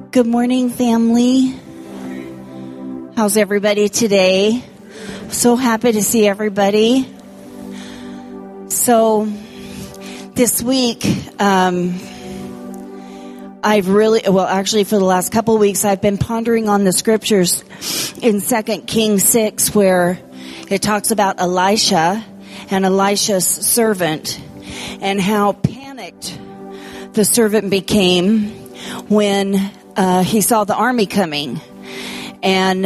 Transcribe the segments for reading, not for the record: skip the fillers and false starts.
Good morning, family. How's everybody today? So happy to see everybody. So this week, actually for the last couple of weeks, I've been pondering on the scriptures in 2 Kings 6, where it talks about Elisha and Elisha's servant and how panicked the servant became when he saw the army coming. And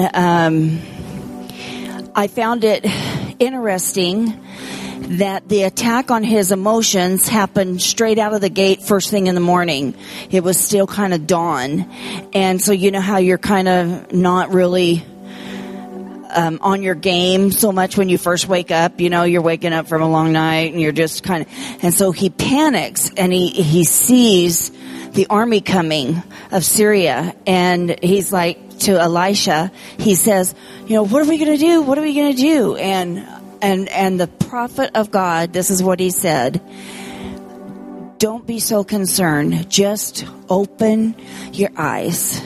I found it interesting that the attack on his emotions happened straight out of the gate first thing in the morning. It was still kind of dawn. And so you know how you're kind of not really on your game so much when you first wake up. You know, you're waking up from a long night and you're just kind of... And so he panics and he sees the army coming of Syria. And he's like to Elisha, he says, you know, what are we going to do? What are we going to do? And the prophet of God, this is what he said: don't be so concerned. Just open your eyes.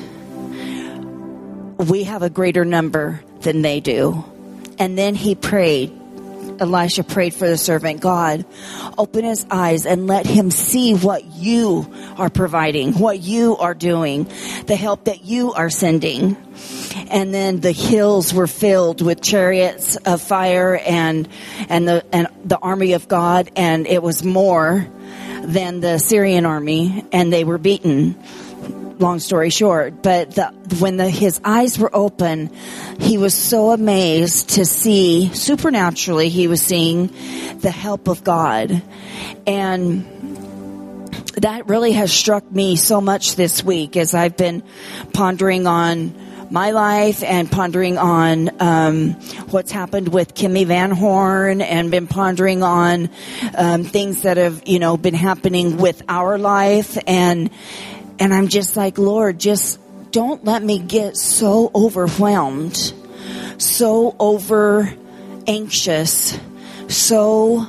We have a greater number than they do. And then he prayed. Elisha prayed for the servant. God, open his eyes and let him see what you are providing, what you are doing, the help that you are sending. And then the hills were filled with chariots of fire and the army of God, and it was more than the Syrian army, and they were beaten. Long story short, but when his eyes were open, he was so amazed to see, supernaturally, he was seeing the help of God. And that really has struck me so much this week as I've been pondering on my life and pondering on what's happened with Kimmy Van Horn, and been pondering on things that have, been happening with our life. And I'm just like, Lord, just don't let me get so overwhelmed, so over anxious, so,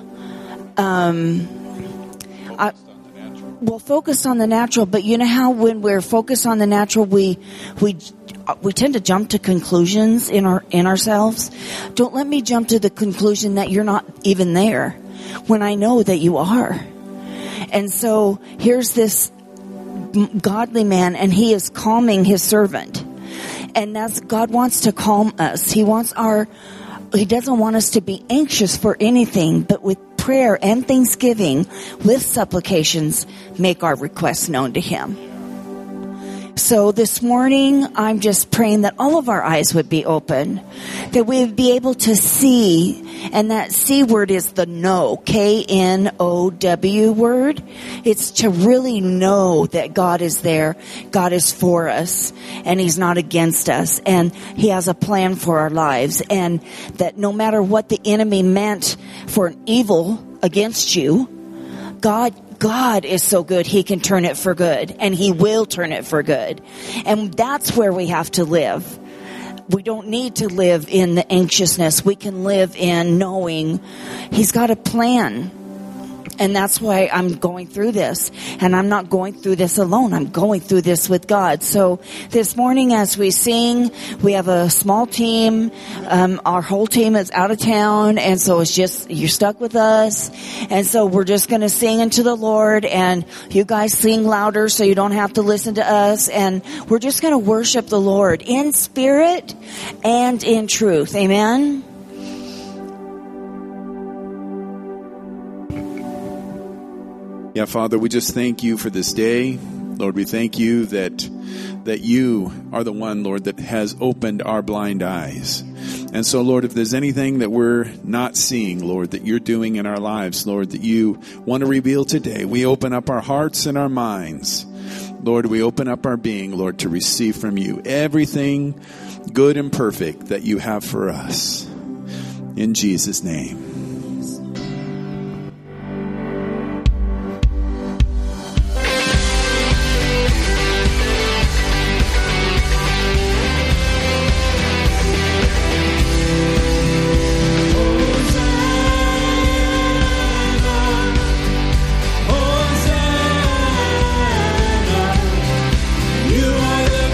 focused on the natural. But you know how when we're focused on the natural, we tend to jump to conclusions in ourselves. Don't let me jump to the conclusion that you're not even there when I know that you are. And so here's this godly man, and he is calming his servant. And that's, God wants to calm us. He doesn't want us to be anxious for anything, but with prayer and thanksgiving, with supplications, make our requests known to him. So this morning, I'm just praying that all of our eyes would be open, that we would be able to see, and that C word is the know, K-N-O-W word. It's to really know that God is there, God is for us, and he's not against us, and he has a plan for our lives, and that no matter what the enemy meant for an evil against you, God is so good, he can turn it for good, and he will turn it for good. And that's where we have to live. We don't need to live in the anxiousness. We can live in knowing he's got a plan. And that's why I'm going through this. And I'm not going through this alone. I'm going through this with God. So this morning as we sing, we have a small team. Our whole team is out of town. And so it's just, you're stuck with us. And so we're just going to sing unto the Lord. And you guys sing louder so you don't have to listen to us. And we're just going to worship the Lord in spirit and in truth. Amen. Yeah, Father, we just thank you for this day. Lord, we thank you that you are the one, Lord, that has opened our blind eyes. And so, Lord, if there's anything that we're not seeing, Lord, that you're doing in our lives, Lord, that you want to reveal today, we open up our hearts and our minds. Lord, we open up our being, Lord, to receive from you everything good and perfect that you have for us. In Jesus' name. You are the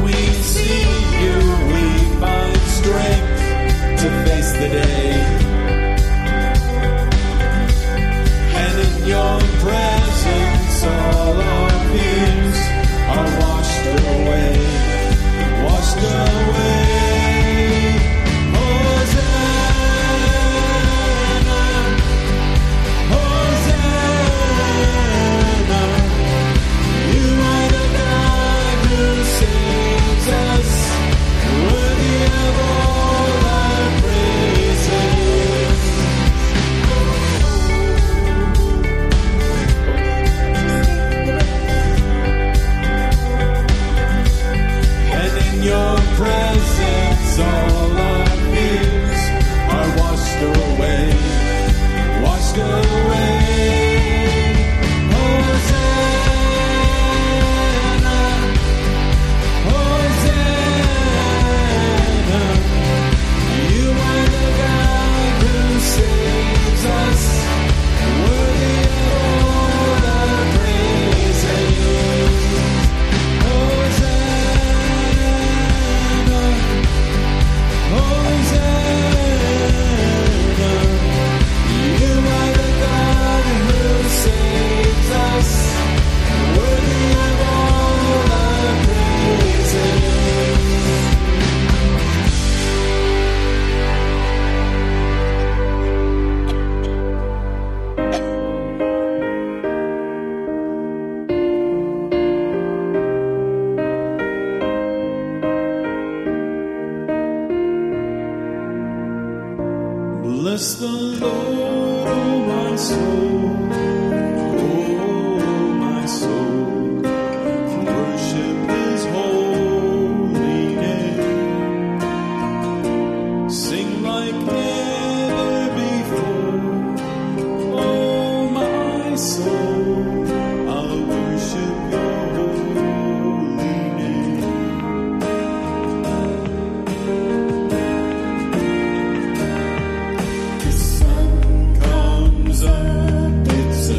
we see you, we find strength to face the day. And in your presence, all our fears are washed away, washed away. All our fears are washed away, washed away. Hosanna, Hosanna. You are the God who saves us, worthy of all our praises. Bless the Lord, oh my soul, oh my soul, worship His holy name. Sing like never before, oh my soul, I'll worship Your holy name. The sun comes up, it's a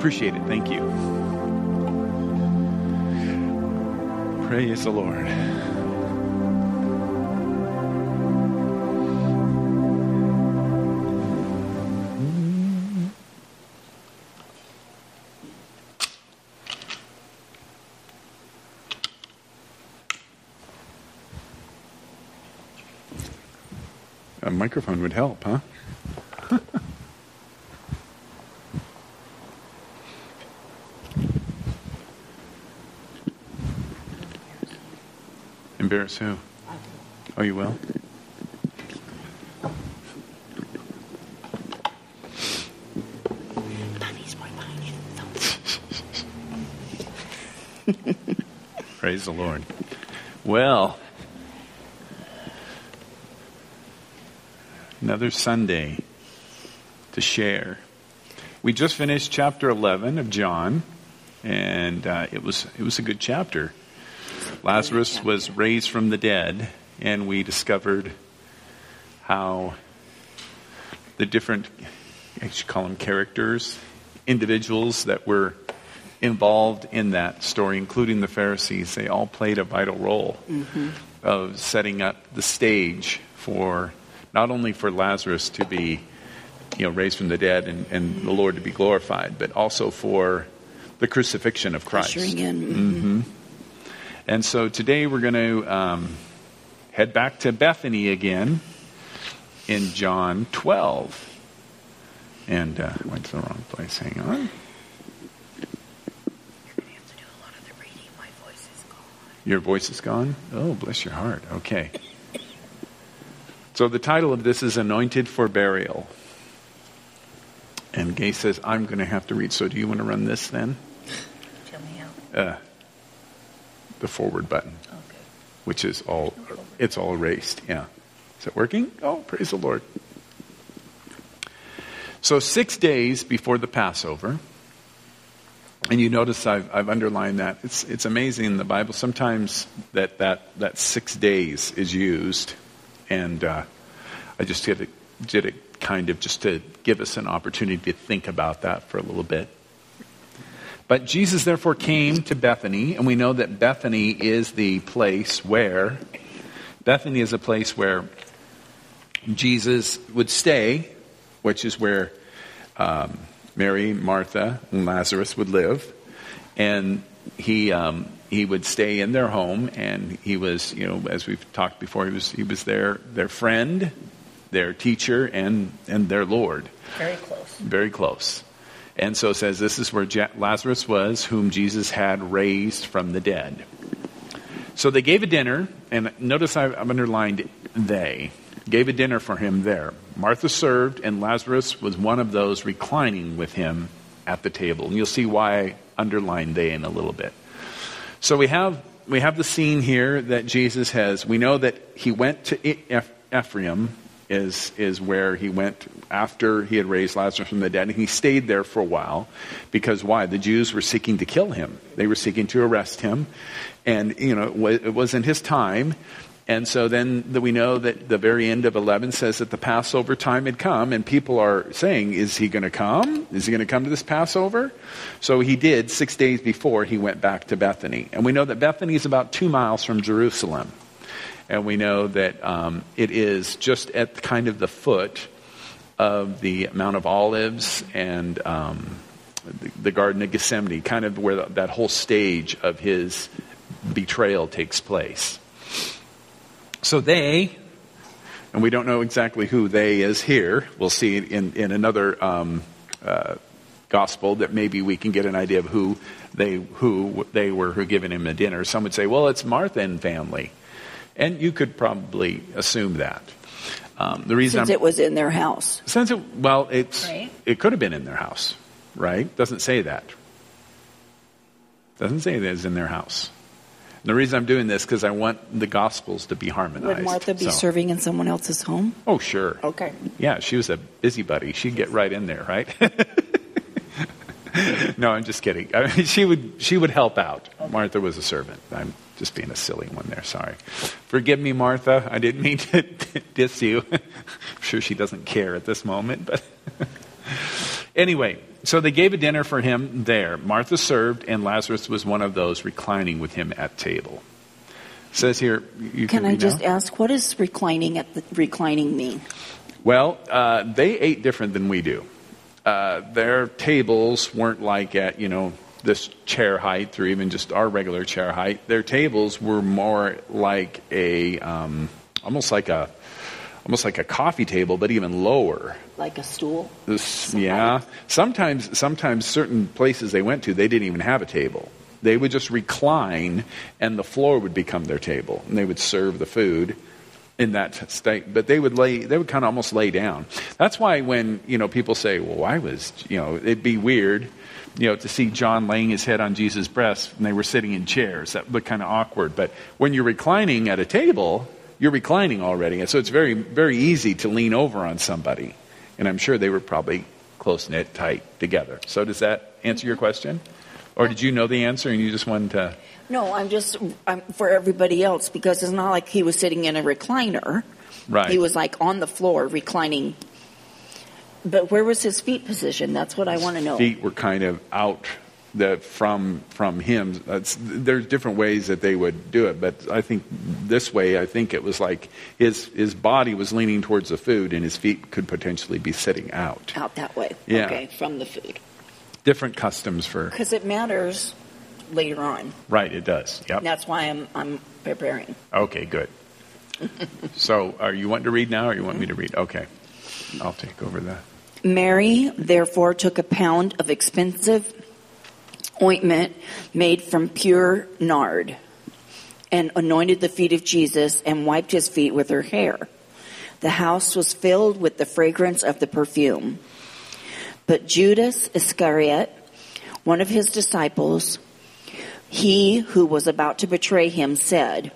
Appreciate it. Thank you. Praise the Lord. A microphone would help, huh? Embarrass who? Oh, you will? Praise the Lord. Well, another Sunday to share. We just finished chapter 11 of John, and it was a good chapter. Lazarus was raised from the dead, and we discovered how the different, I should call them characters, individuals that were involved in that story, including the Pharisees, they all played a vital role of setting up the stage for not only for Lazarus to be, raised from the dead and the Lord to be glorified, but also for the crucifixion of Christ. And so today we're going to head back to Bethany again in John 12. And I went to the wrong place. Hang on. You're going to have to do a lot of the reading. My voice is gone. Your voice is gone? Oh, bless your heart. Okay. So the title of this is Anointed for Burial. And Gay says, I'm going to have to read. So do you want to run this then? Tell me how. The forward button. Okay. Which is it's all erased. Yeah. Is it working? Oh, praise the Lord. So 6 days before the Passover, and you notice I've underlined that. It's amazing in the Bible. Sometimes that 6 days is used, and I just did it kind of just to give us an opportunity to think about that for a little bit. But Jesus therefore came to Bethany, and we know that Bethany is a place where Jesus would stay, which is where Mary, Martha, and Lazarus would live. And he would stay in their home, and he was, as we've talked before, he was their friend, their teacher, and their Lord. Very close. Very close. And so it says this is where Lazarus was, whom Jesus had raised from the dead. So they gave a dinner, and notice I've underlined they. Gave a dinner for him there. Martha served, and Lazarus was one of those reclining with him at the table. And you'll see why I underlined they in a little bit. So we have the scene here that Jesus has. We know that he went to Ephraim, is where he went after he had raised Lazarus from the dead. And he stayed there for a while. Because why? The Jews were seeking to kill him. They were seeking to arrest him. And, it wasn't his time. And so then we know that the very end of 11 says that the Passover time had come. And people are saying, is he going to come? Is he going to come to this Passover? So he did 6 days before he went back to Bethany. And we know that Bethany is about 2 miles from Jerusalem. And we know that it is just at kind of the foot of the Mount of Olives and the Garden of Gethsemane, kind of where that whole stage of his betrayal takes place. So they, and we don't know exactly who they is here. We'll see in another gospel that maybe we can get an idea of who they were who given him a dinner. Some would say, well, it's Martha and family. And you could probably assume that. The reason it was in their house. It could have been in their house, right? Doesn't say that. Doesn't say that it's in their house. And the reason I'm doing this because I want the Gospels to be harmonized. Would Martha be serving in someone else's home? Oh, sure. Okay. Yeah, she was a busybody. She'd get right in there, right? No, I'm just kidding. I mean, she would help out. Okay. Martha was a servant. I'm just being a silly one there. Sorry. Forgive me, Martha. I didn't mean to diss you. I'm sure she doesn't care at this moment. But anyway, So they gave a dinner for him there. Martha served, and Lazarus was one of those reclining with him at table. It says here, you can I read just now? ask, what does reclining mean? Well, they ate different than we do. Their tables weren't like at, this chair height or even just our regular chair height. Their tables were more like almost like a coffee table, but even lower. Like a stool? Yeah. Sometimes certain places they went to, they didn't even have a table. They would just recline, and the floor would become their table, and they would serve the food in that state. But they would kind of almost lay down. That's why when people say, "Well, why was it'd be weird." To see John laying his head on Jesus' breast and they were sitting in chairs. That looked kind of awkward. But when you're reclining at a table, you're reclining already. And so it's very, very easy to lean over on somebody. And I'm sure they were probably close-knit, tight together. So does that answer your question? Or did you know the answer and you just wanted to... No, I'm for everybody else, because it's not like he was sitting in a recliner. Right. He was like on the floor reclining. But where was his feet positioned? That's what I want to know. Feet were kind of out from him. There's different ways that they would do it, but I think this way, I think it was like his body was leaning towards the food and his feet could potentially be sitting out. Out that way. Yeah. Okay, from the food. Different customs for... Because it matters later on. Right, it does. Yep. That's why I'm preparing. Okay, good. So, are you wanting to read now or you want me to read? Okay. I'll take over that. Mary, therefore, took a pound of expensive ointment made from pure nard and anointed the feet of Jesus and wiped his feet with her hair. The house was filled with the fragrance of the perfume. But Judas Iscariot, one of his disciples, he who was about to betray him, said,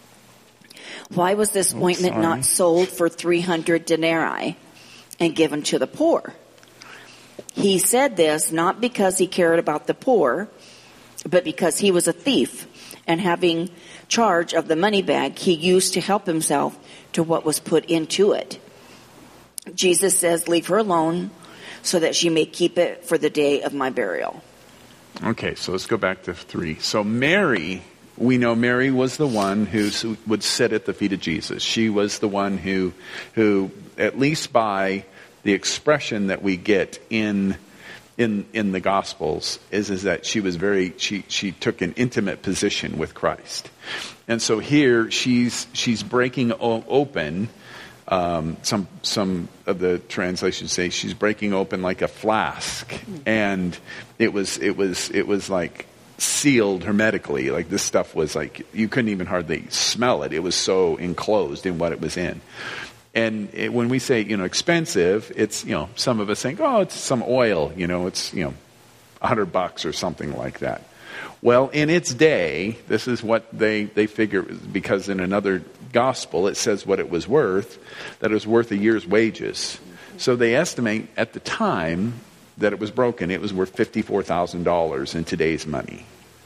"Why was this ointment not sold for 300 denarii and given to the poor?" He said this not because he cared about the poor, but because he was a thief, and having charge of the money bag, he used to help himself to what was put into it. Jesus says, "Leave her alone, so that she may keep it for the day of my burial." Okay, so let's go back to 3. So Mary, we know Mary was the one who would sit at the feet of Jesus. She was the one who at least by the expression that we get in the Gospels is that she was she took an intimate position with Christ. And so here she's breaking open, some of the translations say she's breaking open like a flask, and it was like sealed hermetically. Like this stuff was like you couldn't even hardly smell it. It was so enclosed in what it was in. And when we say, expensive, it's, some of us think, oh, it's some oil, it's, $100 or something like that. Well, in its day, this is what they figure, because in another gospel it says what it was worth, that it was worth a year's wages. So they estimate at the time that it was broken, it was worth $54,000 in today's money.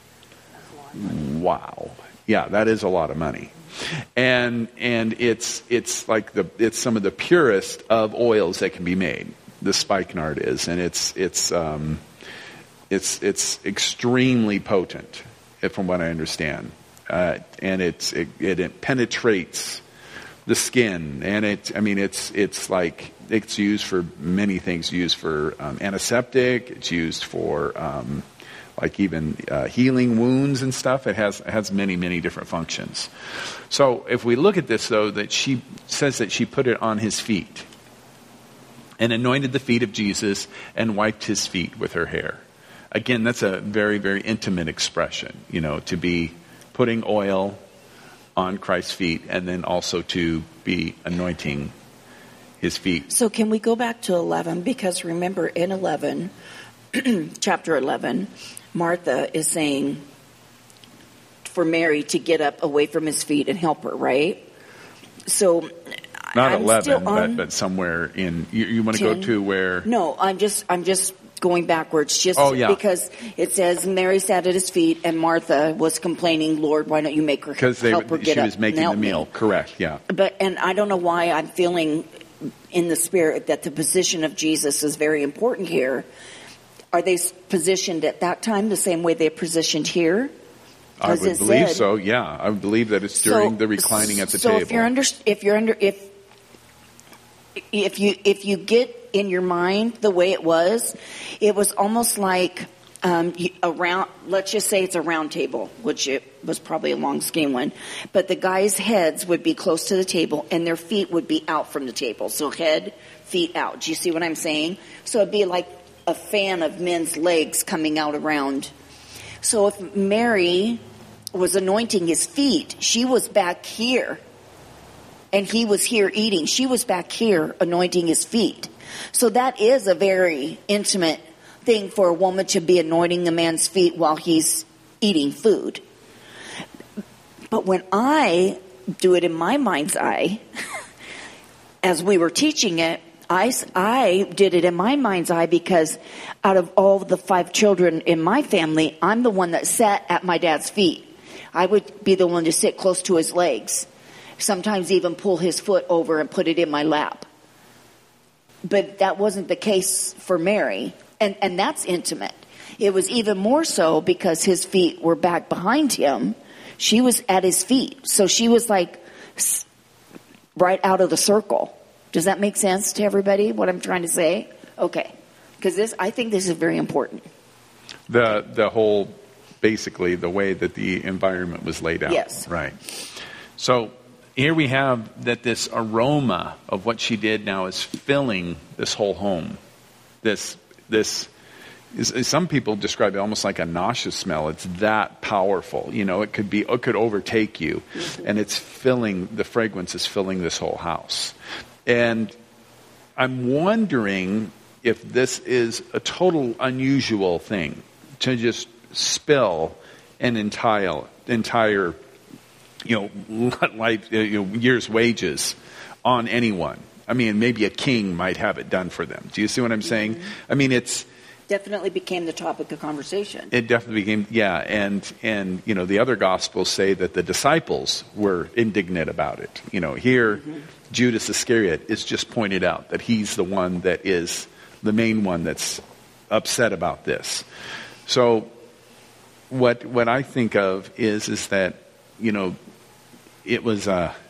Wow. Yeah, that is a lot of money. And it's like it's some of the purest of oils that can be made. The spikenard is, and it's extremely potent, from what I understand, and it penetrates the skin, and it's like it's used for many things. Used for antiseptic. It's used for like even healing wounds and stuff. It has many, many different functions. So if we look at this, though, that she says that she put it on his feet and anointed the feet of Jesus and wiped his feet with her hair. Again, that's a very, very intimate expression, to be putting oil on Christ's feet and then also to be anointing his feet. So can we go back to 11? Because remember, in 11, chapter 11, Martha is saying for Mary to get up away from his feet and help her, right? So not I'm 11, but somewhere in you want to 10? go to where? No, I'm just going backwards, because it says Mary sat at his feet and Martha was complaining, "Lord, why don't you make her help her get up?" She was making the meal, correct? Yeah. And I don't know why I'm feeling in the spirit that the position of Jesus is very important here. are they positioned at that time the same way they're positioned here? I would believe so. Yeah, I would believe that it's during the reclining at the table. So if you get in your mind the way it was almost like around. Let's just say it's a round table, which it was probably a long, skinny one. But the guys' heads would be close to the table, and their feet would be out from the table. So head, feet out. Do you see what I'm saying? So it'd be like a fan of men's legs coming out around. So if Mary was anointing his feet, she was back here, and he was here eating. She was back here anointing his feet. So that is a very intimate thing for a woman to be anointing a man's feet while he's eating food. But when I do it in my mind's eye, as we were teaching it, I did it in my mind's eye because out of all the 5 children in my family, I'm the one that sat at my dad's feet. I would be the one to sit close to his legs. Sometimes even pull his foot over and put it in my lap. But that wasn't the case for Mary. And that's intimate. It was even more so because his feet were back behind him. She was at his feet. So she was like right out of the circle. Does that make sense to everybody, what I'm trying to say? Okay. Because I think this is very important. The whole, basically, the way that the environment was laid out. Yes. Right. So here we have that this aroma of what she did now is filling this whole home. This some people describe it almost like a nauseous smell. It's that powerful. You know, it could overtake you, and it's filling, the fragrance is filling this whole house. And I'm wondering if this is a total unusual thing to just spill an entire life, year's wages on anyone. I mean, maybe a king might have it done for them. Do you see what I'm saying? I mean, it's definitely became the topic of conversation. It definitely became, yeah. And the other gospels say that the disciples were indignant about it. Here, Judas Iscariot is just pointed out that he's the one that is the main one that's upset about this. So what I think of is that, it was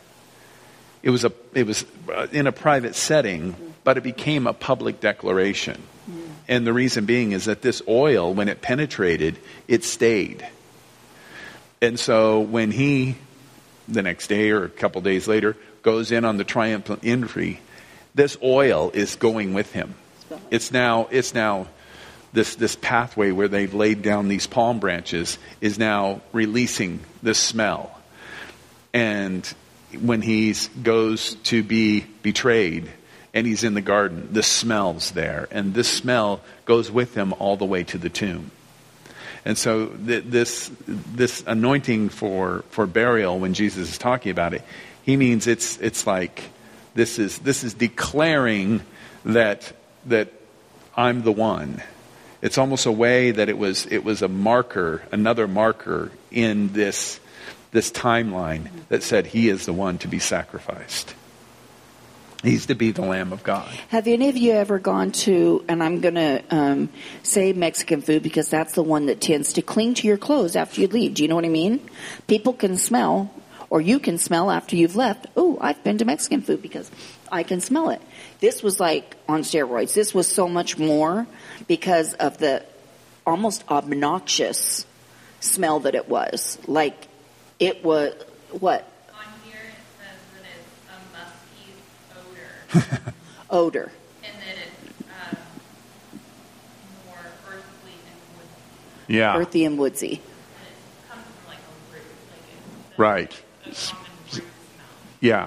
in a private setting, but it became a public declaration. And the reason being is that this oil, when it penetrated, it stayed. And so when he, the next day or a couple days later, goes in on the triumphant entry, this oil is going with him. It's now this pathway where they've laid down these palm branches is now releasing this smell. And when he goes to be betrayed and he's in the garden, the smell's there. And this smell goes with him all the way to the tomb. And so this anointing for burial, when Jesus is talking about it, he means it's like this is declaring that I'm the one. It's almost a way that it was a marker, another marker in this timeline that said he is the one to be sacrificed. He's to be the Lamb of God. Have any of you ever gone to, and I'm going to say Mexican food because that's the one that tends to cling to your clothes after you leave. Do you know what I mean? People can smell, or you can smell after you've left, oh, I've been to Mexican food because I can smell it. This was like on steroids. This was so much more because of the almost obnoxious smell that it was. Like, it was, what? Odor. And then it's more earthy and woodsy. Yeah. Earthy and woodsy. And it comes from like a root. Like it's right. A common root smell. Yeah.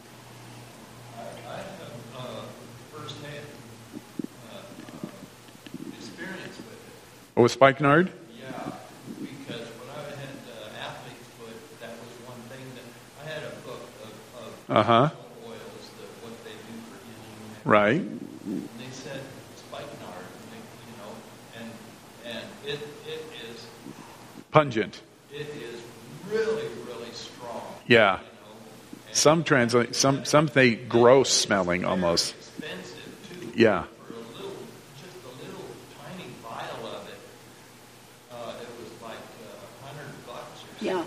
I have first-hand experience with it. Oh, with spikenard? Yeah, because when I had athlete's foot, that was one thing that I had a book of right. And they said spikenard, and it is pungent. It is really, really strong. Yeah. Some translate, some say gross smelling almost. Expensive too. Yeah. For just a little tiny vial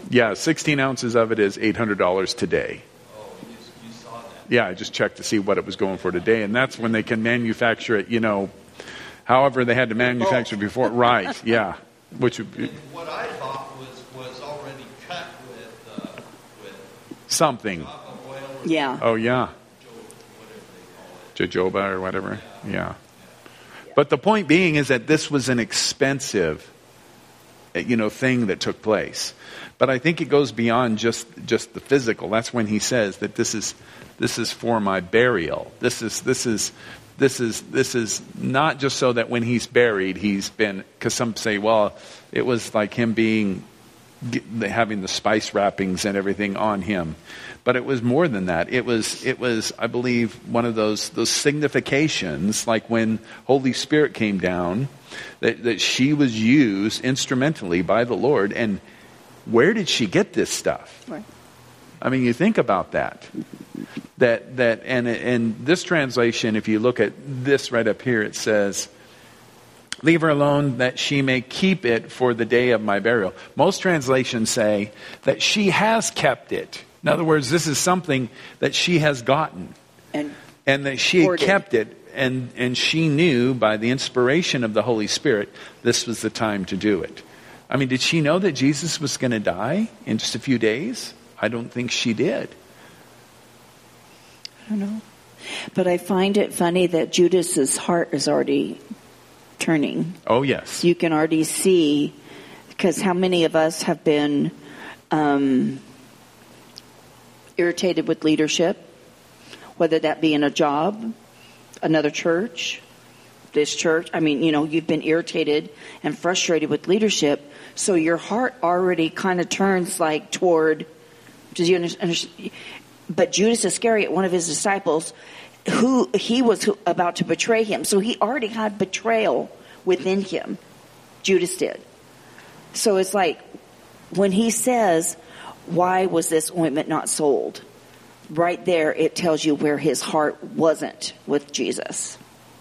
Yeah, 16 ounces of it is $800 today. Oh, you saw that. Yeah, I just checked to see what it was going for today, and that's when they can manufacture it, however they had to manufacture it before. Right, yeah. Which would be, what I thought was already cut with something. oil or Yeah. Oh, yeah. whatever they call it. Jojoba or whatever. Yeah. But the point being is that this was an expensive, thing that took place. But I think it goes beyond just the physical. That's when he says that this is for my burial. This is not just so that when he's buried, he's been, because some say, well, it was like him having the spice wrappings and everything on him. But it was more than that. It was, I believe, one of those significations, like when Holy Spirit came down, that she was used instrumentally by the Lord. And where did she get this stuff? Right. I mean, you think about that. And this translation, if you look at this right up here, it says, leave her alone that she may keep it for the day of my burial. Most translations say that she has kept it. In other words, this is something that she has gotten. And that she had kept it. And she knew by the inspiration of the Holy Spirit, this was the time to do it. I mean, did she know that Jesus was going to die in just a few days? I don't think she did. I don't know. But I find it funny that Judas's heart is already turning. Oh, yes. You can already see, because how many of us have been irritated with leadership, whether that be in a job, another church, this church. I mean, you've been irritated and frustrated with leadership, so your heart already kind of turns like toward, does you understand? But Judas Iscariot, one of his disciples, who he was about to betray him, so he already had betrayal within him. Judas did. So it's like, when he says, why was this ointment not sold? Right there, it tells you where his heart wasn't with Jesus.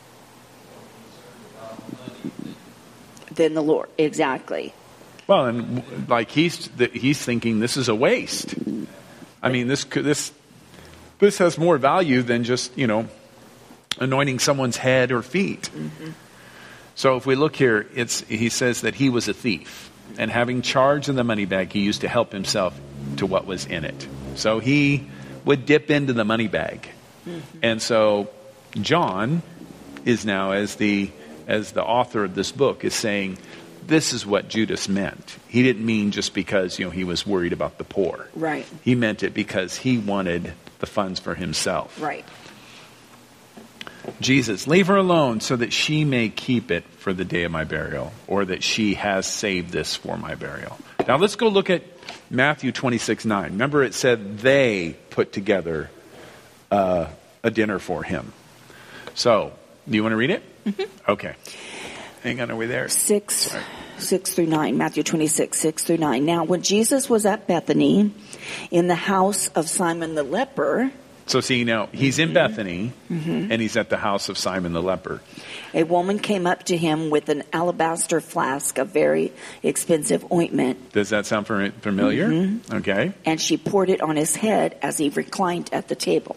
Than the Lord. Exactly. Well, and like he's thinking this is a waste. I mean, this has more value than just, anointing someone's head or feet. Mm-hmm. So if we look here, he says that he was a thief. And having charge of the money bag, he used to help himself to what was in it. So he would dip into the money bag. Mm-hmm. And so John is now, as the author of this book, is saying, this is what Judas meant. He didn't mean just because, he was worried about the poor. Right. He meant it because he wanted the funds for himself. Right. Jesus, leave her alone so that she may keep it for the day of my burial, or that she has saved this for my burial. Now let's go look at Matthew 26:9. Remember, it said they put together a dinner for him. So, do you want to read it? Mm-hmm. Okay. Hang on, are we there? 6 through 9, Matthew 26, 6 through 9. Now, when Jesus was at Bethany, in the house of Simon the leper. So see, now, he's in Bethany, and he's at the house of Simon the leper. A woman came up to him with an alabaster flask of very expensive ointment. Does that sound familiar? Mm-hmm. Okay. And she poured it on his head as he reclined at the table.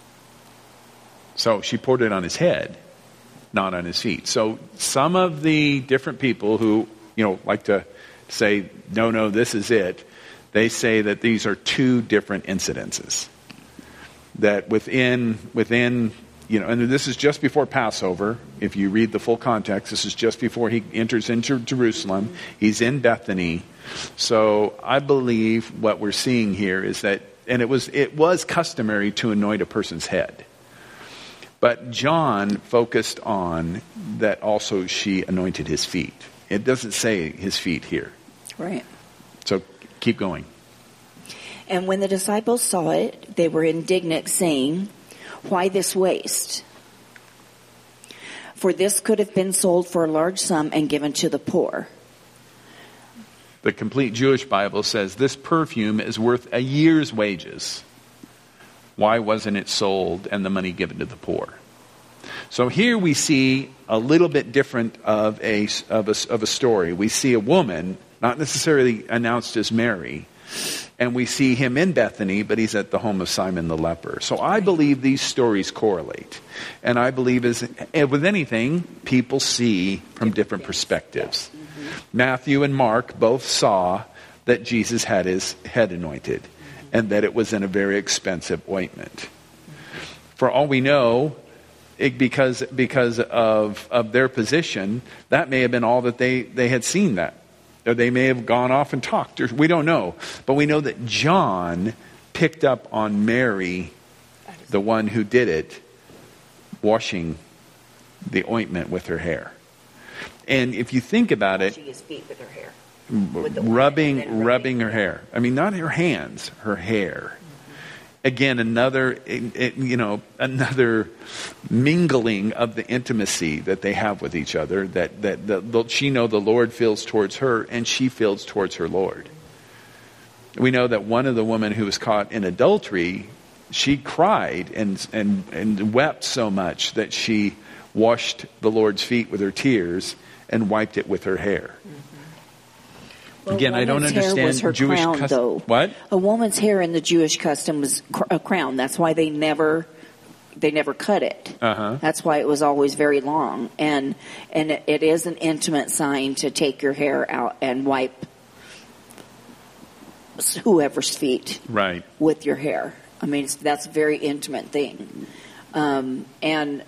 So she poured it on his head, not on his feet. So some of the different people who, like to say, no, this is it, they say that these are two different incidences. That within, and this is just before Passover. If you read the full context, this is just before he enters into Jerusalem. He's in Bethany. So I believe what we're seeing here is that, and it was customary to anoint a person's head. But John focused on that also she anointed his feet. It doesn't say his feet here. Right. So keep going. And when the disciples saw it, they were indignant, saying, why this waste? For this could have been sold for a large sum and given to the poor. The complete Jewish Bible says this perfume is worth a year's wages. Why wasn't it sold and the money given to the poor? So here we see a little bit different of a story. We see a woman, not necessarily announced as Mary, And we see him in Bethany, but he's at the home of Simon the leper. So I believe these stories correlate. And I believe as with anything, people see from different perspectives. Matthew and Mark both saw that Jesus had his head anointed and that it was in a very expensive ointment. For all we know, because of their position, that may have been all that they had seen that. Or they may have gone off and talked. Or we don't know. But we know that John picked up on Mary, the one who did it, washing the ointment with her hair. And if you think about it, washing his feet with her hair. Rubbing her hair. I mean, not her hands, her hair. Again, another mingling of the intimacy that they have with each other, that she know the Lord feels towards her and she feels towards her Lord. We know that one of the women who was caught in adultery, she cried and wept so much that she washed the Lord's feet with her tears and wiped it with her hair. Well, again, I don't understand her Jewish crown, custom. Though. What? A woman's hair in the Jewish custom was a crown. That's why they never cut it. Uh-huh. That's why it was always very long. And it is an intimate sign to take your hair out and wipe whoever's feet right with your hair. I mean, that's a very intimate thing. And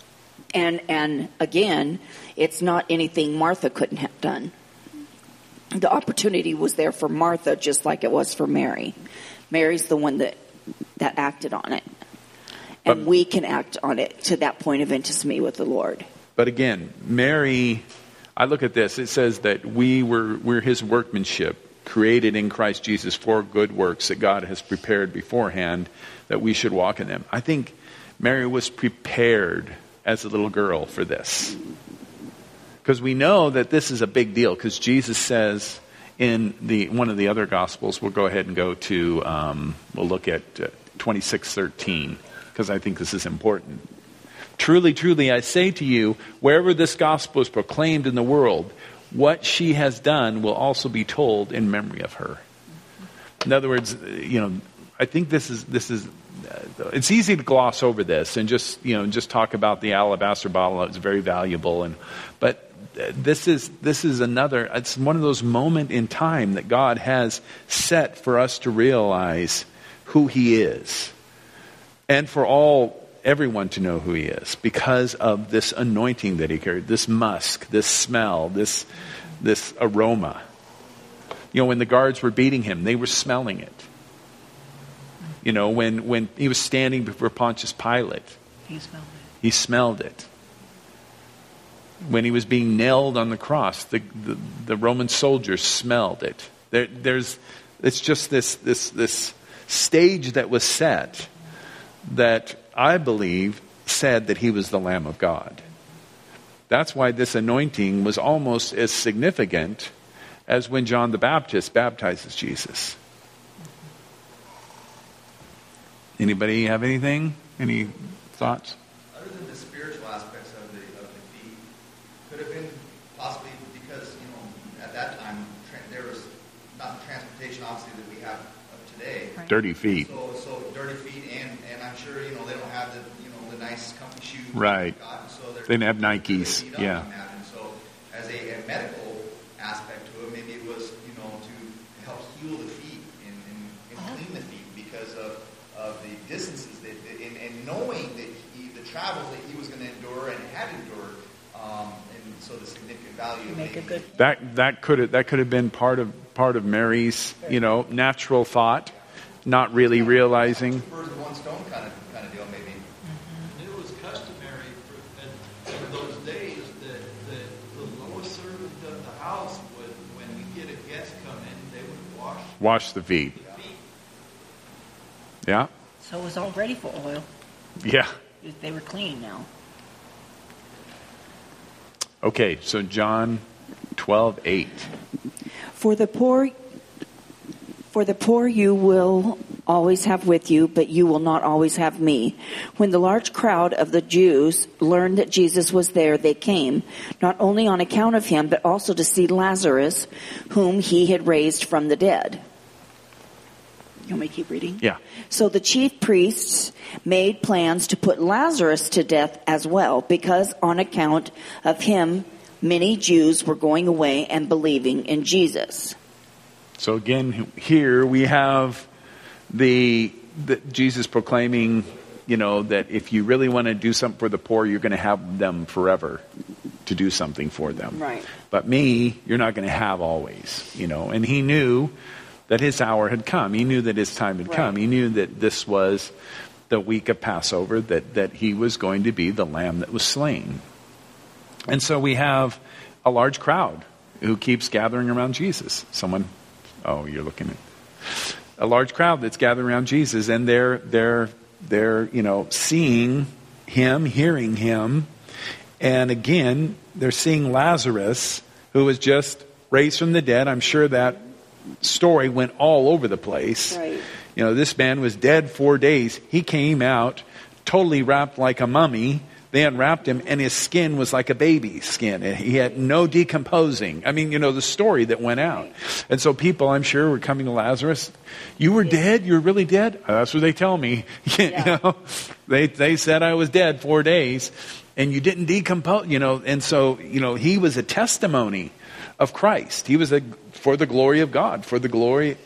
again, it's not anything Martha couldn't have done. The opportunity was there for Martha just like it was for Mary. Mary's the one that acted on it. And we can act on it to that point of intimacy with the Lord. But again, Mary, I look at this. It says that we're his workmanship, created in Christ Jesus for good works that God has prepared beforehand that we should walk in them. I think Mary was prepared as a little girl for this. Because we know that this is a big deal. Because Jesus says in one of the other Gospels, we'll go ahead and go to, we'll look at 26:13. Because I think this is important. Truly, truly, I say to you, wherever this gospel is proclaimed in the world, what she has done will also be told in memory of her. In other words, I think this is. It's easy to gloss over this and just talk about the alabaster bottle. It's very valuable, but this is another. It's one of those moments in time that God has set for us to realize who He is, and for everyone to know who He is because of this anointing that He carried, this musk, this smell, this aroma. When the guards were beating Him, they were smelling it. When He was standing before Pontius Pilate, He smelled it. When He was being nailed on the cross, the Roman soldiers smelled it. It's just this stage that was set that I believe said that He was the Lamb of God. That's why this anointing was almost as significant as when John the Baptist baptizes Jesus. Anybody have anything? Any thoughts? Other than the spiritual aspects of the feet, could have been possibly because at that time there was not the transportation obviously that we have today. Right. Dirty feet. So dirty feet, and I'm sure they don't have the nice comfy shoes. Right. So they didn't have Nikes. Yeah. And so as a medical aspect to it, maybe it was to help heal the feet and clean the feet because of the distances and knowing that the travels that He was going to endure and had endured, and so the significant value of make a good that could have been part of Mary's natural thought, not really realizing. Birds with one stone kind of deal maybe. And it was customary in those days that the lowest servant of the house would, when we get a guest come in, they would wash the feet. Yeah. So it was all ready for oil. Yeah. They were clean now. Okay, so John 12:8. For the poor you will always have with you, but you will not always have me. When the large crowd of the Jews learned that Jesus was there, they came, not only on account of Him, but also to see Lazarus, whom He had raised from the dead. You want me to keep reading? Yeah. So the chief priests made plans to put Lazarus to death as well, because on account of him, many Jews were going away and believing in Jesus. So again, here we have the Jesus proclaiming, that if you really want to do something for the poor, you're going to have them forever to do something for them. Right. But me, you're not going to have always, And he knew that his hour had come. He knew that his time had come. He knew that this was the week of Passover, that he was going to be the lamb that was slain. And so we have a large crowd who keeps gathering around Jesus. You're looking at a large crowd that's gathering around Jesus, and they're seeing him, hearing him, and again they're seeing Lazarus, who was just raised from the dead. I'm sure that story went all over the place. Right. This man was dead 4 days. He came out totally wrapped like a mummy. They unwrapped him, and his skin was like a baby's skin. He had no decomposing. I mean, the story that went out. And so people, I'm sure, were coming to Lazarus. You were dead? You were really dead? That's what they tell me. They said I was dead 4 days, and you didn't decompose. And so, he was a testimony of Christ. He was for the glory of God, for the glory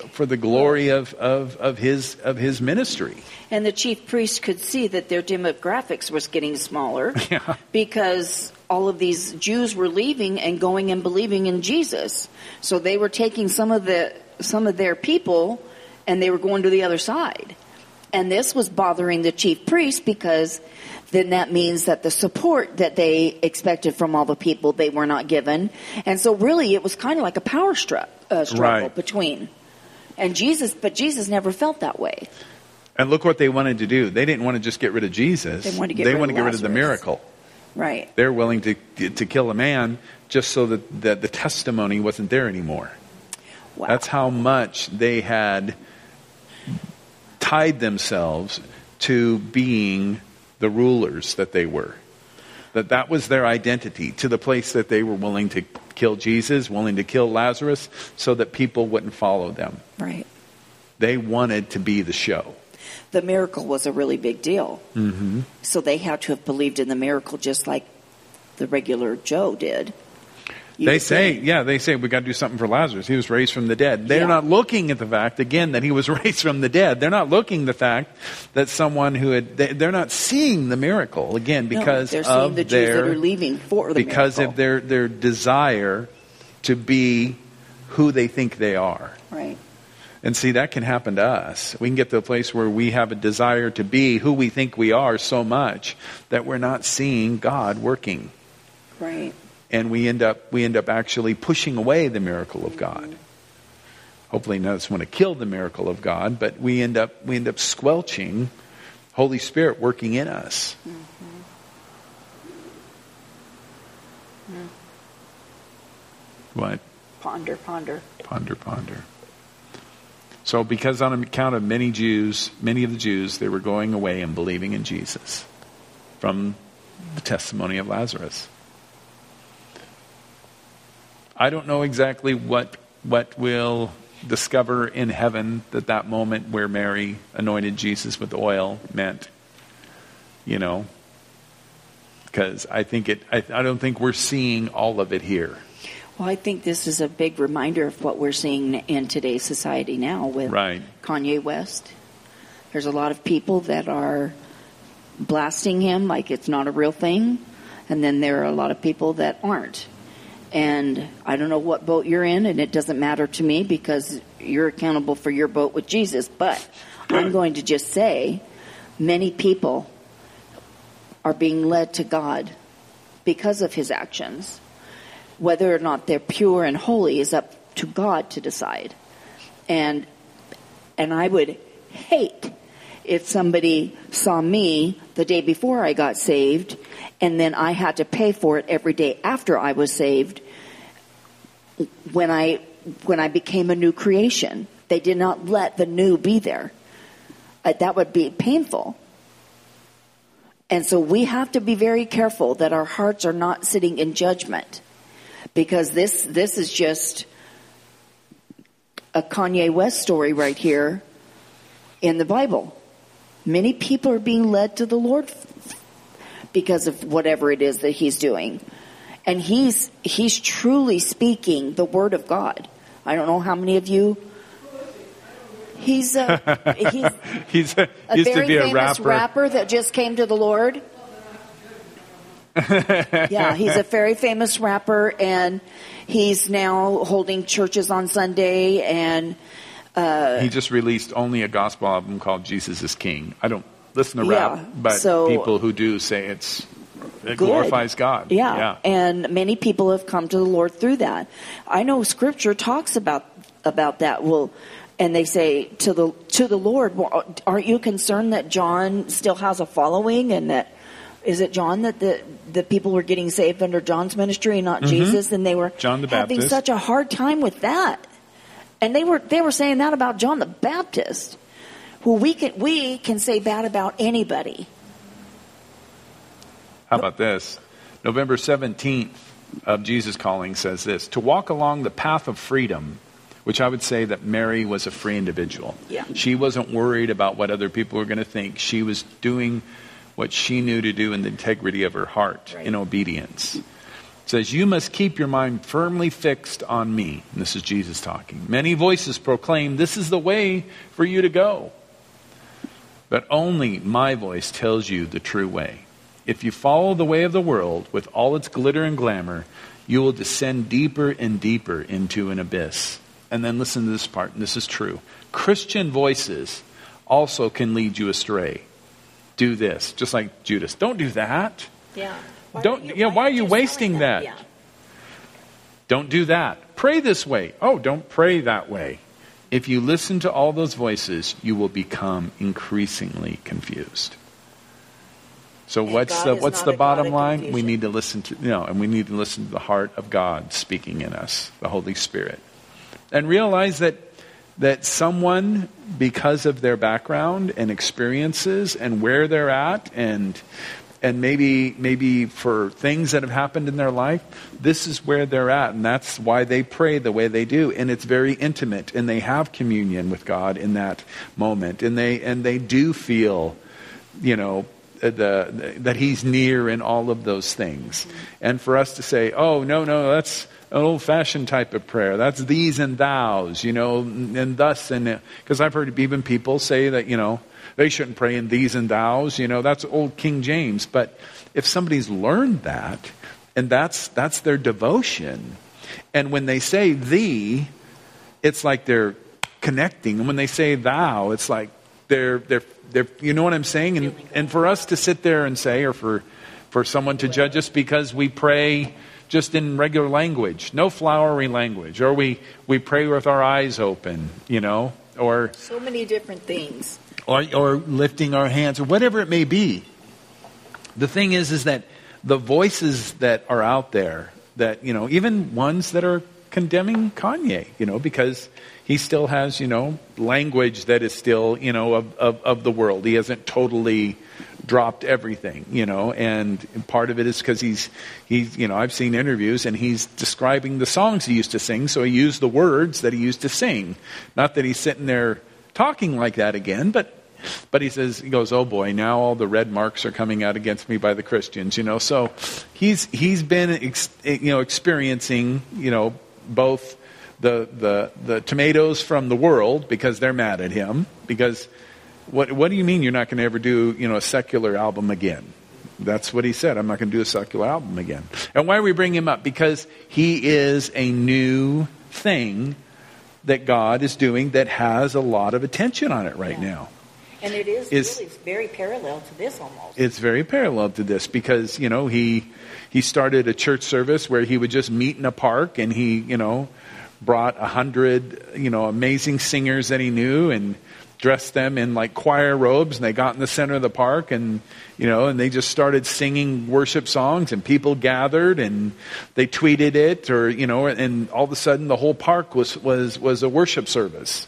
of his ministry. And the chief priests could see that their demographics was getting smaller because all of these Jews were leaving and going and believing in Jesus. So they were taking some of their people and they were going to the other side. And this was bothering the chief priests, because then that means that the support that they expected from all the people, they were not given. And so really it was kind of like a power struggle between. And Jesus never felt that way. And look what they wanted to do. They didn't want to just get rid of Jesus. They wanted to get rid of the miracle. Right. They're willing to kill a man just so that the testimony wasn't there anymore. Wow. That's how much they had tied themselves to being the rulers that they were. That was their identity, to the place that they were willing to kill Jesus, willing to kill Lazarus, so that people wouldn't follow them. Right. They wanted to be the show. The miracle was a really big deal. Mm-hmm. So they had to have believed in the miracle just like the regular Joe did. They say we got to do something for Lazarus. He was raised from the dead. They're not looking at the fact, again, that he was raised from the dead. They're not looking at the fact that someone they're not seeing the miracle, again, because they're seeing the Jews that are leaving for the because miracle. of their desire to be who they think they are. Right. And see, that can happen to us. We can get to a place where we have a desire to be who we think we are so much that we're not seeing God working. Right. And we end up actually pushing away the miracle of God. Hopefully none of us want to kill the miracle of God, but we end up squelching Holy Spirit working in us. Mm-hmm. What? Ponder. Ponder. So because on account of many of the Jews, they were going away and believing in Jesus from the testimony of Lazarus. I don't know exactly what we'll discover in heaven that moment where Mary anointed Jesus with oil meant, because I don't think we're seeing all of it here. Well, I think this is a big reminder of what we're seeing in today's society now with Kanye West. There's a lot of people that are blasting him like it's not a real thing, and then there are a lot of people that aren't. And I don't know what boat you're in, and it doesn't matter to me because you're accountable for your boat with Jesus. But I'm going to just say many people are being led to God because of his actions. Whether or not they're pure and holy is up to God to decide. And I would hate if somebody saw me the day before I got saved, and then I had to pay for it every day after I was saved when I became a new creation. They did not let the new be there. That would be painful. And so we have to be very careful that our hearts are not sitting in judgment, because this is just a Kanye West story right here in the Bible. Many people are being led to the Lord because of whatever it is that he's doing. And he's truly speaking the word of God. I don't know how many of you. He's a very famous rapper that just came to the Lord. Yeah, he's a very famous rapper, and he's now holding churches on Sunday, and he just released only a gospel album called Jesus is King. I don't listen to rap, but people who do say it glorifies God. Yeah, and many people have come to the Lord through that. I know Scripture talks about that. Well, and they say to the Lord, well, aren't you concerned that John still has a following, and that is it John that the people were getting saved under John's ministry and not Jesus, and they were John the having Baptist. such a hard time with that, and they were saying that about John the Baptist. Well, we can say bad about anybody. How about this? November 17th of Jesus Calling says this: to walk along the path of freedom. Which I would say that Mary was a free individual. Yeah. She wasn't worried about what other people were going to think. She was doing what she knew to do in the integrity of her heart, in obedience. It says, you must keep your mind firmly fixed on me. And this is Jesus talking. Many voices proclaim, this is the way for you to go. But only my voice tells you the true way. If you follow the way of the world with all its glitter and glamour, you will descend deeper and deeper into an abyss. And then listen to this part, and this is true. Christian voices also can lead you astray. Do this, just like Judas. Don't do that. Yeah. Why are you wasting that? Yeah. Don't do that. Pray this way. Oh, don't pray that way. If you listen to all those voices, you will become increasingly confused. So what's the bottom line? We need to listen to the heart of God speaking in us, the Holy Spirit. And realize that someone, because of their background and experiences and where they're at and maybe for things that have happened in their life, this is where they're at, and that's why they pray the way they do. And it's very intimate, and they have communion with God in that moment, and they do feel, that He's near in all of those things. And for us to say, oh no, that's an old-fashioned type of prayer. That's these and thous, and thus and... Because I've heard even people say that, they shouldn't pray in these and thous. That's old King James. But if somebody's learned that, and that's their devotion, and when they say thee, it's like they're connecting. And when they say thou, it's like they're you know what I'm saying? And for us to sit there and say, or for someone to judge us because we pray just in regular language, no flowery language, or we pray with our eyes open, or so many different things, or lifting our hands, or whatever it may be. The thing is that the voices that are out there, that even ones that are condemning Kanye, because he still has language that is still of the world. He hasn't totally dropped everything, and part of it is because he's I've seen interviews and he's describing the songs he used to sing, so he used the words that he used to sing. Not that he's sitting there talking like that again, but he goes, oh boy, now all the red marks are coming out against me by the Christians, so he's been experiencing both the tomatoes from the world because they're mad at him, because what do you mean you're not going to ever do a secular album again? That's what he said. I'm not going to do a secular album again. And why we bring him up? Because he is a new thing that God is doing that has a lot of attention on it right now. And it is really very parallel to this almost. It's very parallel to this because, he started a church service where he would just meet in a park, and he, brought 100, amazing singers that he knew and dressed them in like choir robes, and they got in the center of the park, and and they just started singing worship songs, and people gathered and they tweeted it, or and all of a sudden the whole park was a worship service.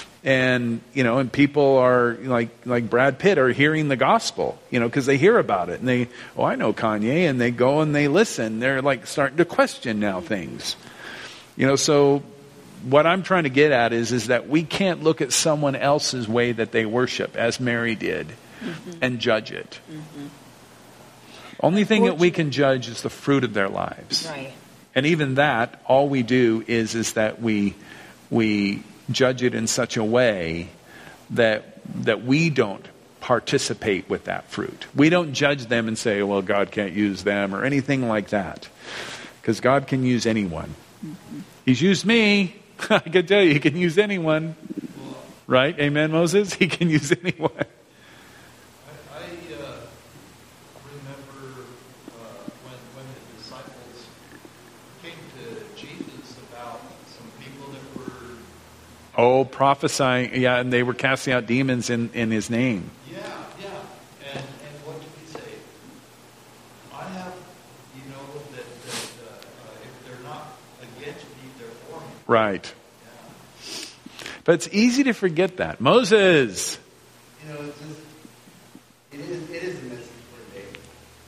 And and people are like Brad Pitt are hearing the gospel, because they hear about it, and they, I know Kanye, and they go and they listen. They're like starting to question now things, so what I'm trying to get at is that we can't look at someone else's way that they worship, as Mary did, and judge it. Only thing that we can judge is the fruit of their lives. Right. And even that, all we do is that we judge it in such a way that we don't participate with that fruit. We don't judge them and say, well, God can't use them or anything like that. Because God can use anyone. He's used me. I can tell you, he can use anyone. Right? Amen, Moses? He can use anyone. I remember when the disciples came to Jesus about some people that were... Oh, prophesying. Yeah, and they were casting out demons in his name. Yeah. And what did he say? I have, that if they're not against me, they're for me. Right. But it's easy to forget that. Moses! It's just, it is a message for a day.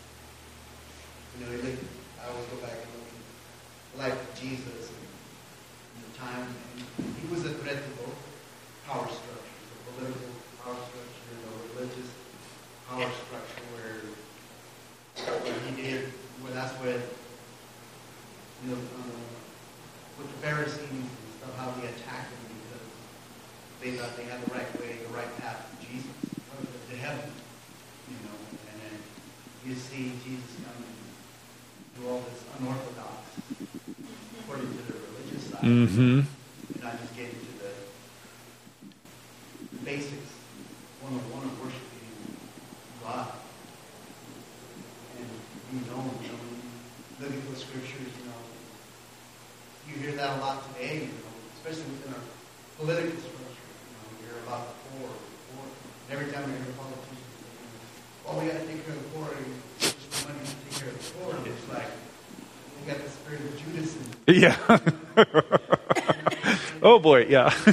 I always go back and look at the life of Jesus and the time. And he was a threat to both power structures, the political power structure, the religious power structure, where he did, where that's where, with the Pharisees and stuff, how they attacked him because they thought they had the right way, the right path to Jesus, to heaven, and then you see Jesus come and do all this unorthodox, according to the religious side, and not just getting to the basics, one-on-one of worshiping God. And look at the scriptures, you hear that a lot today, especially within our political structure. You hear about the poor. And every time we hear a politician say, well, we got to take care of the poor, and there's money to take care of the poor. And it's like, we got the spirit of Judas in Yeah. Oh boy, yeah. and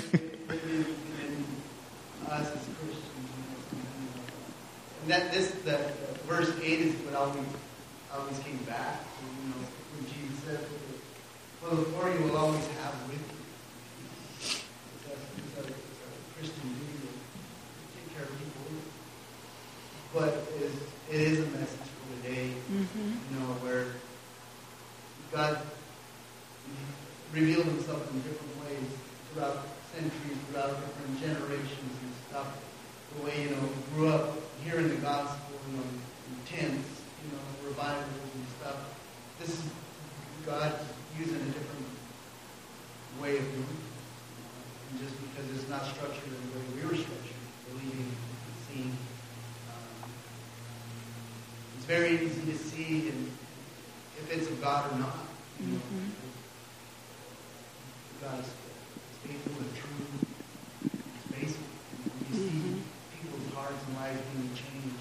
us as Christians, and the verse 8 is what always came back to, when Jesus said, well, the poor you will always have with you. It's a Christian duty to take care of people. But it is a message for the day, where God revealed himself in different ways throughout centuries, throughout different generations and stuff. The way, grew up hearing the gospel, in tents, revivals and stuff. This is God using a different way of doing it. And just because it's not structured in the way we were structured, believing and seeing. It's very easy to see if it's of God or not. God is faithful and true. It's basic. You see people's hearts and lives being changed.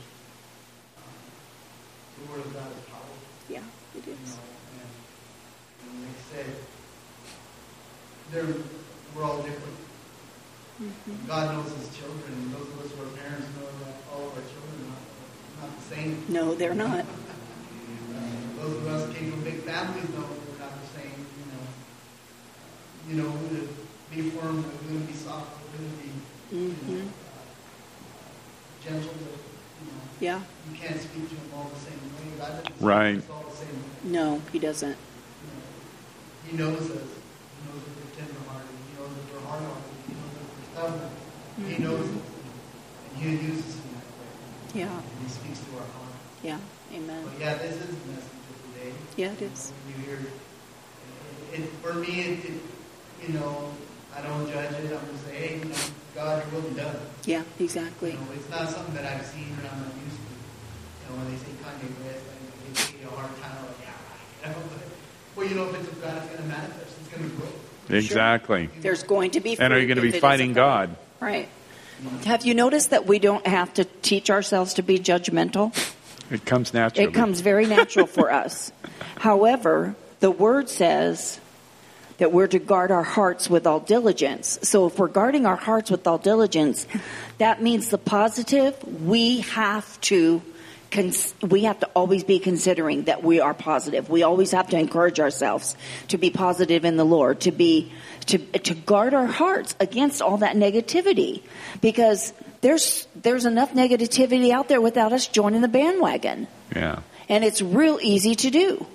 The Word of God is powerful. Yeah, it is. And like I said, we're all different. God knows his children. Those of us who are parents know that all of our children are not the same. No, they're not. Those of us who came from big families know we're not the same. We're going to be firm, we're going to be soft, we're going to be gentle. Yeah. You can't speak to them all the same way. God doesn't Right. speak to us all the same way. No, he doesn't. He knows us. He knows that we're tender-hearted. He knows that we're hard-hearted. He knows that we're stubborn. He knows us. And he uses us in that way. Yeah. And he speaks to our heart. Yeah. Amen. But yeah, this is the message of the day. Yeah, it is. When you hear it, for me, I don't judge it. I'm just saying, hey, God, your will be done. Yeah, exactly. It's not something that I've seen or I'm not used to. When they say Kanye West, they give you a hard time. Like, yeah, right. Well, if it's of God, it's going to manifest. It's going to grow. Exactly. Sure. There's going to be fruit. And are you going to be fighting God? Right. Have you noticed that we don't have to teach ourselves to be judgmental? It comes naturally. It comes very natural for us. However, the Word says that we're to guard our hearts with all diligence. So if we're guarding our hearts with all diligence, that means the positive, we have to we have to always be considering that we are positive. We always have to encourage ourselves to be positive in the Lord, to guard our hearts against all that negativity, because there's enough negativity out there without us joining the bandwagon. Yeah. And it's real easy to do.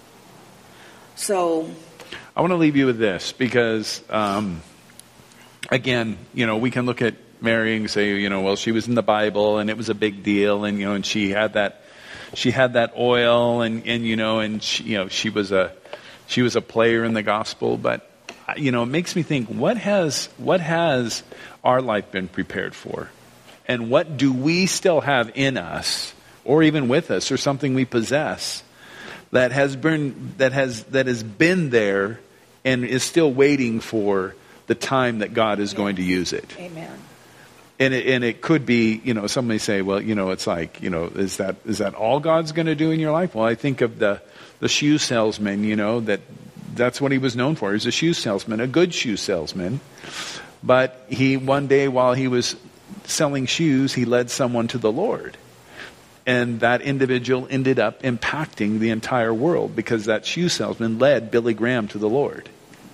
So I want to leave you with this, because again, we can look at Mary and say, well, she was in the Bible and it was a big deal, and and she had that oil, and she was a player in the gospel. But it makes me think, what has our life been prepared for, and what do we still have in us, or even with us, or something we possess that has been there and is still waiting for the time that God is going to use it. Amen. And it could be, some may say, well, it's like, is that all God's going to do in your life? Well, I think of the shoe salesman, that's what he was known for. He was a shoe salesman, a good shoe salesman. But one day while he was selling shoes, he led someone to the Lord. And that individual ended up impacting the entire world, because that shoe salesman led Billy Graham to the Lord.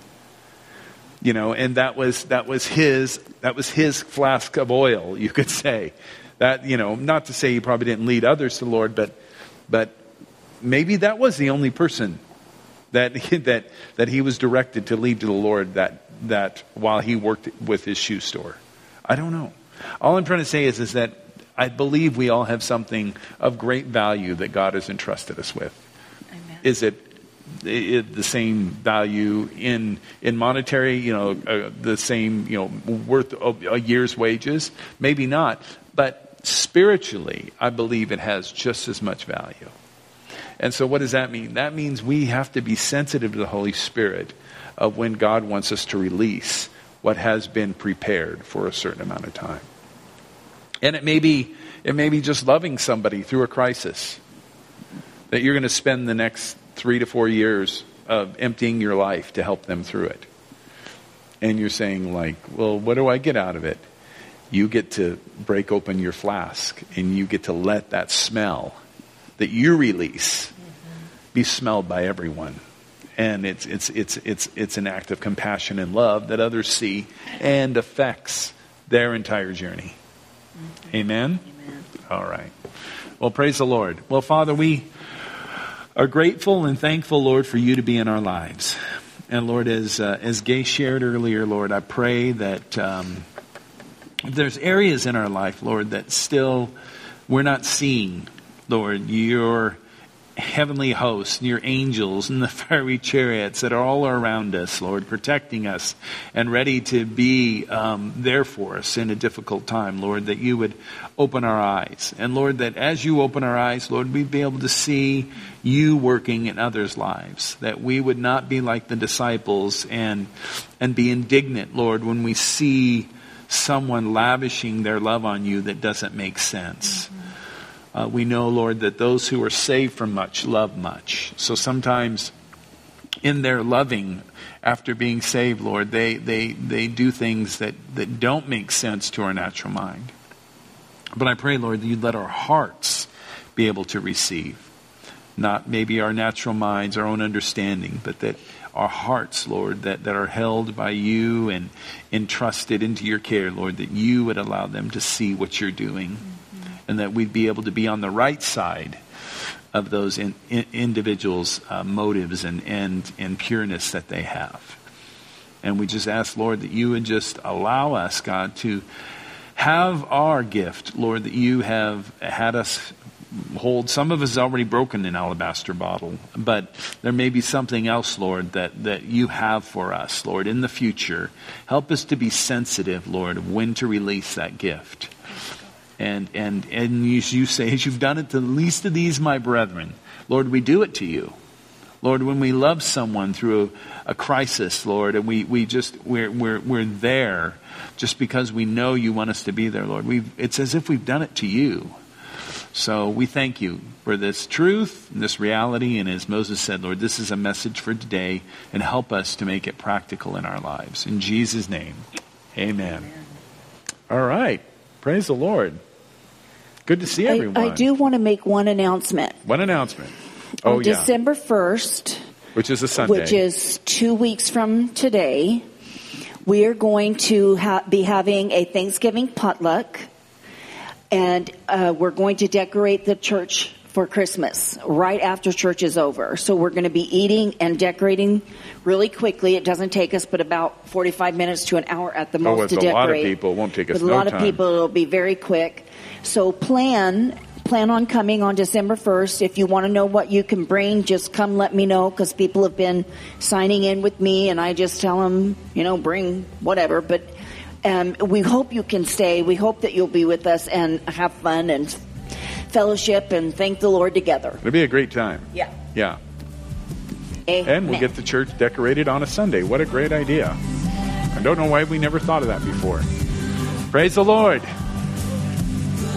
And that was his flask of oil, you could say. That, not to say he probably didn't lead others to the Lord, but maybe that was the only person that he was directed to lead to the Lord that while he worked with his shoe store. I don't know. All I'm trying to say is that I believe we all have something of great value that God has entrusted us with. Amen. Is it the same value in monetary, the same, worth a year's wages? Maybe not. But spiritually, I believe it has just as much value. And so what does that mean? That means we have to be sensitive to the Holy Spirit of when God wants us to release what has been prepared for a certain amount of time. And it may be just loving somebody through a crisis, that you're going to spend the next 3 to 4 years of emptying your life to help them through it. And you're saying, like, well, what do I get out of it? You get to break open your flask, and you get to let that smell that you release be smelled by everyone. And it's an act of compassion and love that others see and affects their entire journey. Amen? Amen. All right. Well, praise the Lord. Well, Father, we are grateful and thankful, Lord, for you to be in our lives. And Lord, as Gay shared earlier, Lord, I pray that if there's areas in our life, Lord, that still we're not seeing, Lord, your heavenly hosts and your angels and the fiery chariots that are all around us, Lord, protecting us and ready to be there for us in a difficult time, Lord, that you would open our eyes. And Lord, that as you open our eyes, Lord, we'd be able to see you working in others' lives, that we would not be like the disciples and be indignant, Lord, when we see someone lavishing their love on you that doesn't make sense. We know, Lord, that those who are saved from much love much. So sometimes in their loving after being saved, Lord, they do things that don't make sense to our natural mind. But I pray, Lord, that you'd let our hearts be able to receive. Not maybe our natural minds, our own understanding, but that our hearts, Lord, that are held by you and entrusted into your care, Lord, that you would allow them to see what you're doing. And that we'd be able to be on the right side of those individuals' motives and pureness that they have. And we just ask, Lord, that you would just allow us, God, to have our gift, Lord, that you have had us hold. Some of us is already broken in alabaster bottle, but there may be something else, Lord, that you have for us, Lord, in the future. Help us to be sensitive, Lord, of when to release that gift. And you say, as you've done it to the least of these, my brethren, Lord, we do it to you. Lord, when we love someone through a crisis, Lord, and we're there just because we know you want us to be there, Lord. It's as if we've done it to you. So we thank you for this truth, this reality, and as Moses said, Lord, this is a message for today, and help us to make it practical in our lives. In Jesus' name, amen. All right. Praise the Lord. Good to see everyone. I do want to make one announcement. One announcement. Oh, On December 1st, which is a Sunday. which is 2 weeks from today, we are going to be having a Thanksgiving potluck, and we're going to decorate the church for Christmas right after church is over. So we're going to be eating and decorating really quickly. It doesn't take us but about 45 minutes to an hour at the most to decorate. With a lot of people, it won't take us no time. With a lot of people, it'll be very quick. So plan on coming on December 1st. If you want to know what you can bring, just come let me know, because people have been signing in with me, and I just tell them, bring whatever. But we hope you can stay. We hope that you'll be with us and have fun and fellowship and thank the Lord together. It'll be a great time. Yeah. Yeah. Amen. And we'll get the church decorated on a Sunday. What a great idea. I don't know why we never thought of that before. Praise the Lord.